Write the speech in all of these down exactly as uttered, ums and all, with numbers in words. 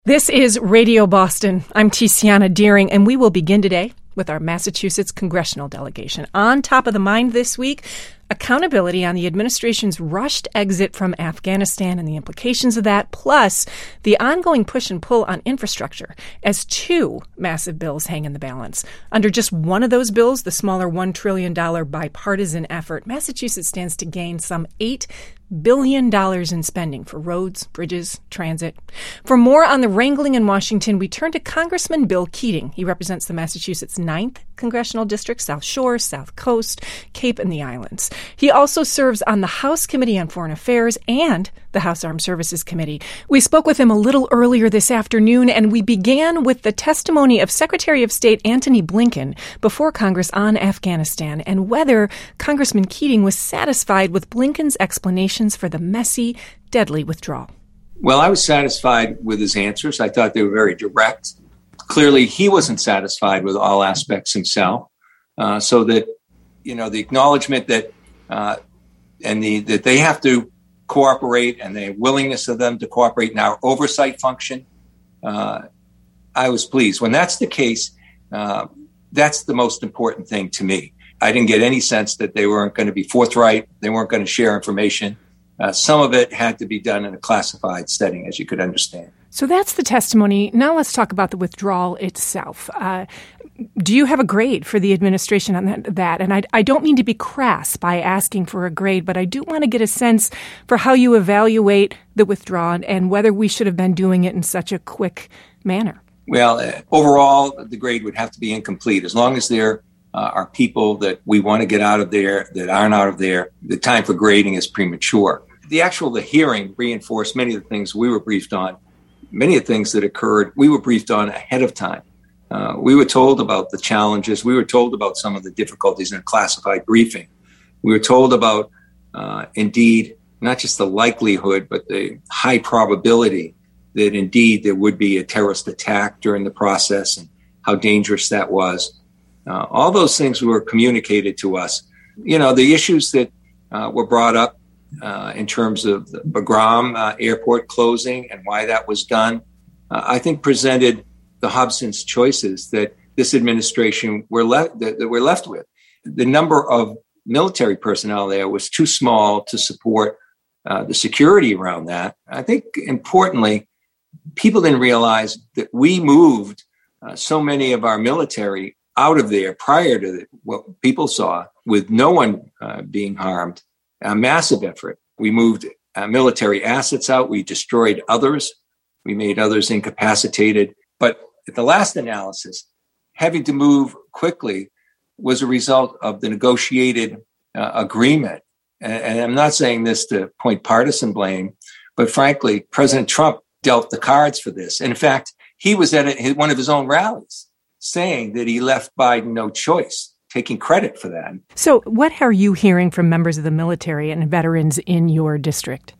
This is Radio Boston. I'm Tiziana Deering, and we will begin today with our Massachusetts congressional delegation. On top of the mind this week, accountability on the administration's rushed exit from Afghanistan and the implications of that, plus the ongoing push and pull on infrastructure as two massive bills hang in the balance. Under just one of those bills, the smaller one trillion dollars bipartisan effort, Massachusetts stands to gain some eight billion dollars in spending for roads, bridges, transit. For more on the wrangling in Washington, we turn to Congressman Bill Keating. He represents the Massachusetts ninth Congressional District, South Shore, South Coast, Cape, and the Islands. He also serves on the House Committee on Foreign Affairs and the House Armed Services Committee. We spoke with him a little earlier this afternoon, and we began with the testimony of Secretary of State Antony Blinken before Congress on Afghanistan and whether Congressman Keating was satisfied with Blinken's explanations for the messy, deadly withdrawal. Well, I was satisfied with his answers. I thought they were very direct. Clearly, he wasn't satisfied with all aspects himself. Uh, so that, you know, the acknowledgement that uh, and the that they have to cooperate and the willingness of them to cooperate in our oversight function, uh, I was pleased. When that's the case, uh, that's the most important thing to me. I didn't get any sense that they weren't going to be forthright. They weren't going to share information. Uh, some of it had to be done in a classified setting, as you could understand. So that's the testimony. Now let's talk about the withdrawal itself. Uh, do you have a grade for the administration on that? that? And I, I don't mean to be crass by asking for a grade, but I do want to get a sense for how you evaluate the withdrawal and whether we should have been doing it in such a quick manner. Well, uh, overall, the grade would have to be incomplete. As long as there uh, are people that we want to get out of there that aren't out of there, the time for grading is premature. The actual the hearing reinforced many of the things we were briefed on. Many of the things that occurred, we were briefed on ahead of time. Uh, we were told about the challenges. We were told about some of the difficulties in a classified briefing. We were told about, uh, indeed, not just the likelihood, but the high probability that indeed there would be a terrorist attack during the process and how dangerous that was. Uh, all those things were communicated to us. You know, the issues that uh, were brought up Uh, in terms of the Bagram uh, airport closing and why that was done, uh, I think presented the Hobson's choices that this administration were left that, that we're left with. The number of military personnel there was too small to support uh, the security around that. I think importantly, people didn't realize that we moved uh, so many of our military out of there prior to the, what people saw, with no one uh, being harmed. A massive effort. We moved uh, military assets out. We destroyed others. We made others incapacitated. But at the last analysis, having to move quickly was a result of the negotiated uh, agreement. And, and I'm not saying this to point partisan blame, but frankly, President Trump dealt the cards for this. And in fact, he was at a, one of his own rallies saying that he left Biden no choice, taking credit for that. So what are you hearing from members of the military and veterans in your district?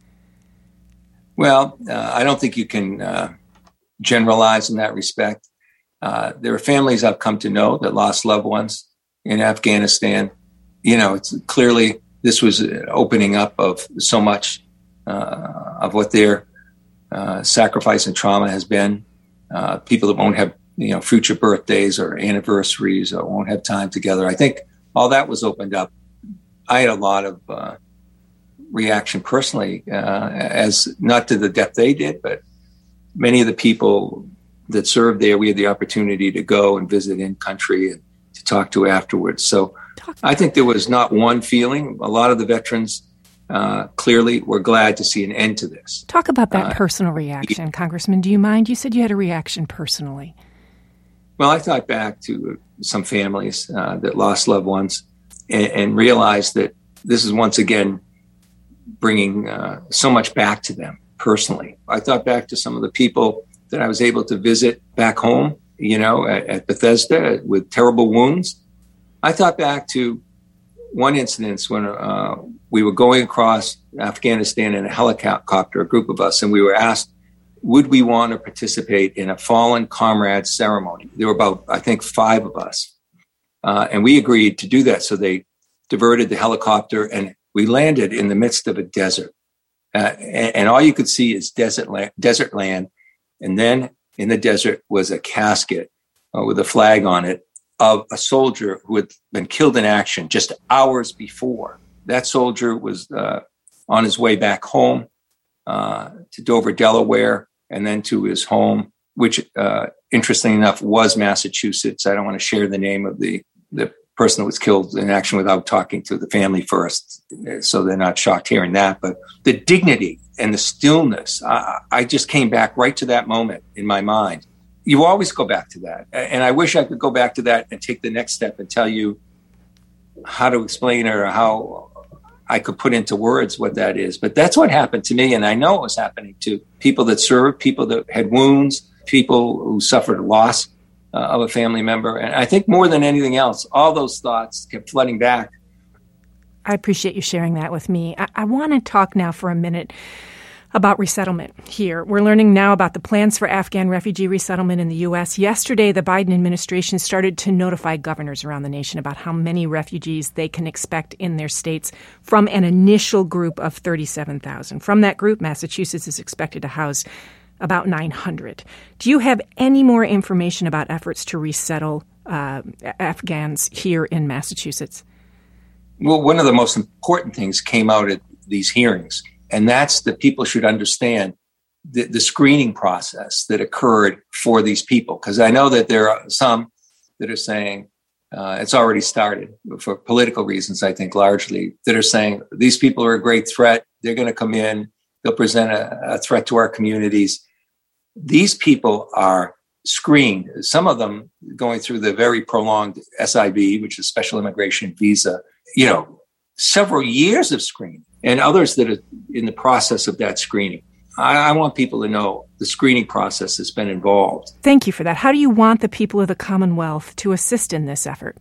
Well, uh, I don't think you can uh, generalize in that respect. Uh, there are families I've come to know that lost loved ones in Afghanistan. You know, it's clearly this was an opening up of so much uh, of what their uh, sacrifice and trauma has been. Uh, people that won't have you know, future birthdays or anniversaries or won't have time together. I think all that was opened up. I had a lot of uh, reaction personally, uh, as not to the depth they did, but many of the people that served there, we had the opportunity to go and visit in country and to talk to afterwards. So I think there was not one feeling. A lot of the veterans uh, clearly were glad to see an end to this. Talk about that uh, personal reaction, yeah. Congressman. Do you mind? You said you had a reaction personally. Well, I thought back to some families uh, that lost loved ones and, and realized that this is once again bringing uh, so much back to them personally. I thought back to some of the people that I was able to visit back home, you know, at, at Bethesda with terrible wounds. I thought back to one incident when uh, we were going across Afghanistan in a helicopter, a group of us, and we were asked, would we want to participate in a fallen comrade ceremony? There were about, I think, five of us. Uh, and we agreed to do that. So they diverted the helicopter and we landed in the midst of a desert. Uh, and, and all you could see is desert land, desert land. And then in the desert was a casket uh, with a flag on it of a soldier who had been killed in action just hours before. That soldier was uh, on his way back home uh, to Dover, Delaware, and then to his home, which, uh, interestingly enough, was Massachusetts. I don't want to share the name of the, the person that was killed in action without talking to the family first, so they're not shocked hearing that. But the dignity and the stillness, I, I just came back right to that moment in my mind. You always go back to that. And I wish I could go back to that and take the next step and tell you how to explain it or how I could put into words what that is. But that's what happened to me. And I know it was happening to people that served, people that had wounds, people who suffered loss uh, of a family member. And I think more than anything else, all those thoughts kept flooding back. I appreciate you sharing that with me. I, I want to talk now for a minute about resettlement here. We're learning now about the plans for Afghan refugee resettlement in the U S. Yesterday, the Biden administration started to notify governors around the nation about how many refugees they can expect in their states from an initial group of thirty-seven thousand. From that group, Massachusetts is expected to house about nine hundred. Do you have any more information about efforts to resettle uh, Afghans here in Massachusetts? Well, one of the most important things came out at these hearings, and that's that people should understand the, the screening process that occurred for these people. Because I know that there are some that are saying uh, it's already started for political reasons, I think largely, that are saying these people are a great threat. They're going to come in. They'll present a, a threat to our communities. These people are screened, some of them going through the very prolonged S I V, which is Special Immigration Visa, you know, several years of screening, and others that are in the process of that screening. I, I want people to know the screening process has been involved. Thank you for that. How do you want the people of the Commonwealth to assist in this effort?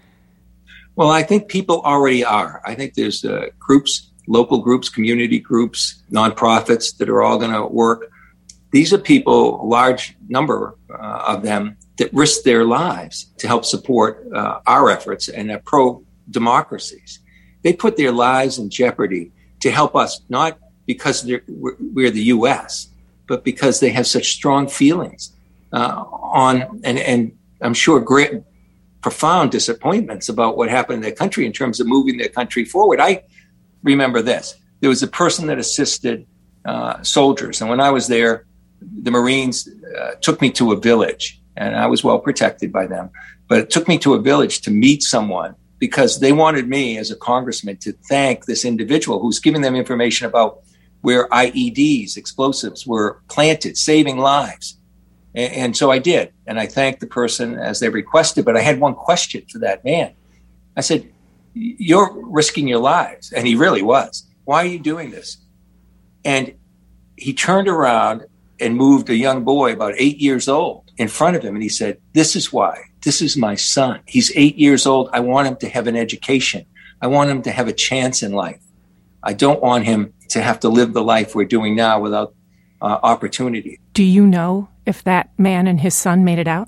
Well, I think people already are. I think there's uh, groups, local groups, community groups, nonprofits that are all going to work. These are people, a large number uh, of them, that risk their lives to help support uh, our efforts and uh, pro-democracies. They put their lives in jeopardy to help us, not because we're, we're the U S, but because they have such strong feelings uh, on, and, and I'm sure great, profound disappointments about what happened in their country in terms of moving their country forward. I remember this. There was a person that assisted uh, soldiers, and when I was there, the Marines uh, took me to a village, and I was well protected by them. But it took me to a village to meet someone because they wanted me as a congressman to thank this individual who's giving them information about where I E Ds, explosives, were planted, saving lives. And, and so I did. And I thanked the person as they requested. But I had one question for that man. I said, "You're risking your lives." And he really was. "Why are you doing this?" And he turned around and moved a young boy about eight years old in front of him. And he said, "This is why. This is my son. He's eight years old. I want him to have an education. I want him to have a chance in life. I don't want him to have to live the life we're doing now without uh, opportunity." Do you know if that man and his son made it out?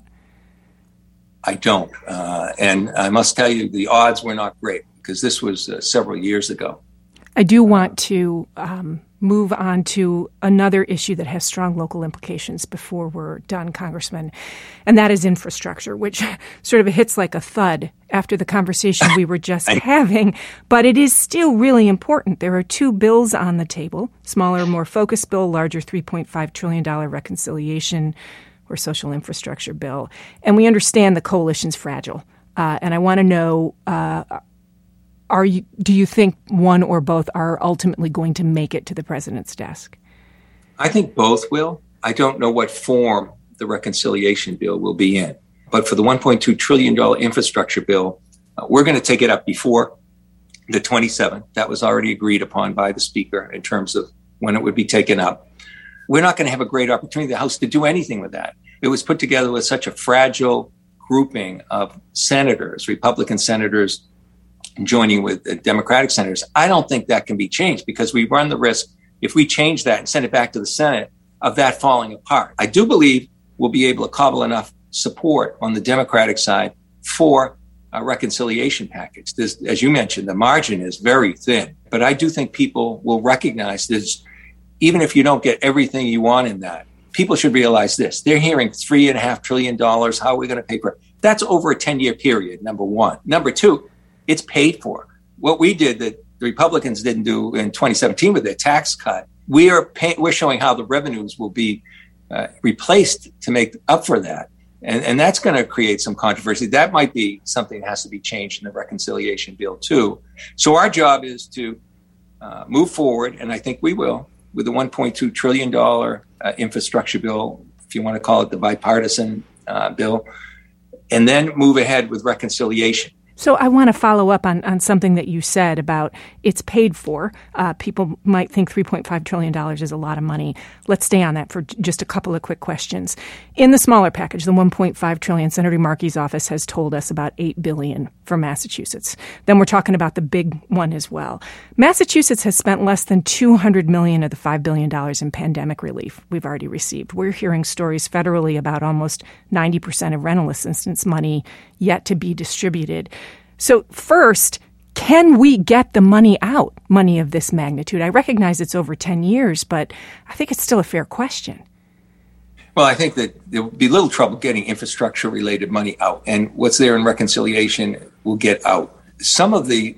I don't. Uh, and I must tell you, the odds were not great because this was uh, several years ago. I do want to um, move on to another issue that has strong local implications before we're done, Congressman, and that is infrastructure, which sort of hits like a thud after the conversation we were just having, but it is still really important. There are two bills on the table, smaller, more focused bill, larger three point five trillion dollars reconciliation or social infrastructure bill, and we understand the coalition's fragile, uh, and I want to know, uh, Are you? Do you think one or both are ultimately going to make it to the president's desk? I think both will. I don't know what form the reconciliation bill will be in. But for the one point two trillion dollars infrastructure bill, uh, we're going to take it up before the twenty-seventh. That was already agreed upon by the Speaker in terms of when it would be taken up. We're not going to have a great opportunity, the House, to do anything with that. It was put together with such a fragile grouping of senators, Republican senators, joining with the Democratic senators. I don't think that can be changed because we run the risk, if we change that and send it back to the Senate, of that falling apart. I do believe we'll be able to cobble enough support on the Democratic side for a reconciliation package. This, as you mentioned, the margin is very thin, but I do think people will recognize this. Even if you don't get everything you want in that, people should realize this. They're hearing three and a half trillion dollars. How are we going to pay for it? That's over a ten-year period, number one. Number two, it's paid for. What we did that the Republicans didn't do in twenty seventeen with their tax cut, we are pay, we're showing how the revenues will be uh, replaced to make up for that. And, and that's going to create some controversy. That might be something that has to be changed in the reconciliation bill, too. So our job is to uh, move forward, and I think we will, with the one point two trillion dollars uh, infrastructure bill, if you want to call it the bipartisan uh, bill, and then move ahead with reconciliation. So I want to follow up on, on something that you said about it's paid for. Uh, people might think three point five trillion dollars is a lot of money. Let's stay on that for j- just a couple of quick questions. In the smaller package, the one point five trillion dollars, Senator Markey's office has told us about eight billion dollars for Massachusetts. Then we're talking about the big one as well. Massachusetts has spent less than two hundred million dollars of the five billion dollars in pandemic relief we've already received. We're hearing stories federally about almost ninety percent of rental assistance money yet to be distributed. So first, can we get the money out, money of this magnitude? I recognize it's over ten years, but I think it's still a fair question. Well, I think that there will be little trouble getting infrastructure-related money out, and what's there in reconciliation will get out. Some of the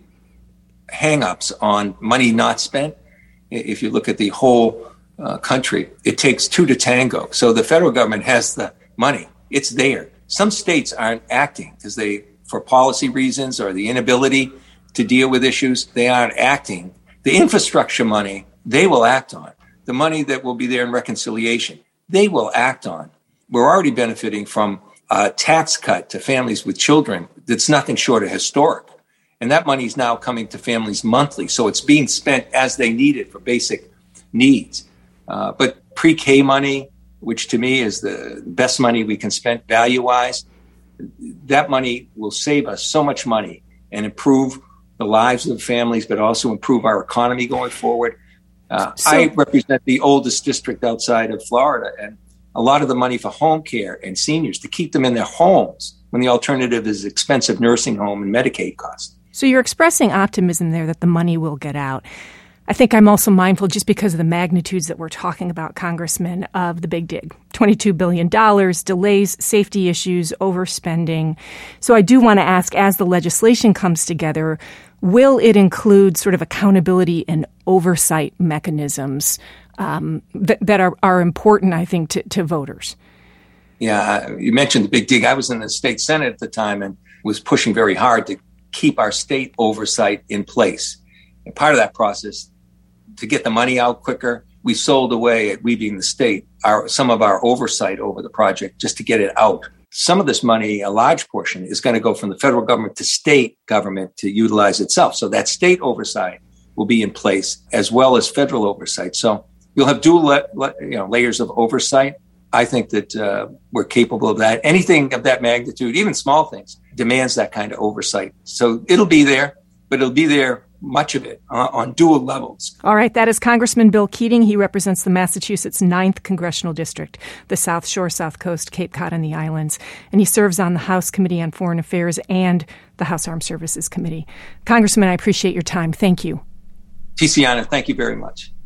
hang-ups on money not spent, if you look at the whole uh, country, it takes two to tango. So the federal government has the money. It's there. Some states aren't acting because they, for policy reasons or the inability to deal with issues, they aren't acting. The infrastructure money, they will act on. The money that will be there in reconciliation, they will act on. We're already benefiting from a tax cut to families with children that's nothing short of historic. And that money is now coming to families monthly. So it's being spent as they need it for basic needs. Uh, but pre-K money, which to me is the best money we can spend value-wise, that money will save us so much money and improve the lives of the families, but also improve our economy going forward. Uh, so, I represent the oldest district outside of Florida, and a lot of the money for home care and seniors to keep them in their homes when the alternative is expensive nursing home and Medicaid costs. So you're expressing optimism there that the money will get out. I think I'm also mindful, just because of the magnitudes that we're talking about, Congressman, of the big dig. twenty-two billion dollars, delays, safety issues, overspending. So I do want to ask, as the legislation comes together, will it include sort of accountability and oversight mechanisms um, that, that are, are important, I think, to, to voters? Yeah, you mentioned the big dig. I was in the state Senate at the time and was pushing very hard to keep our state oversight in place. And part of that process, to get the money out quicker, we sold away, at we being the state, our some of our oversight over the project just to get it out. Some of this money, a large portion, is going to go from the federal government to state government to utilize itself. So that state oversight will be in place as well as federal oversight. So you'll have dual le- le- you know, layers of oversight. I think that uh, we're capable of that. Anything of that magnitude, even small things, demands that kind of oversight. So it'll be there, but it'll be there, much of it, uh, on dual levels. All right. That is Congressman Bill Keating. He represents the Massachusetts ninth Congressional District, the South Shore, South Coast, Cape Cod, and the Islands. And he serves on the House Committee on Foreign Affairs and the House Armed Services Committee. Congressman, I appreciate your time. Thank you. Tiziana, thank you very much.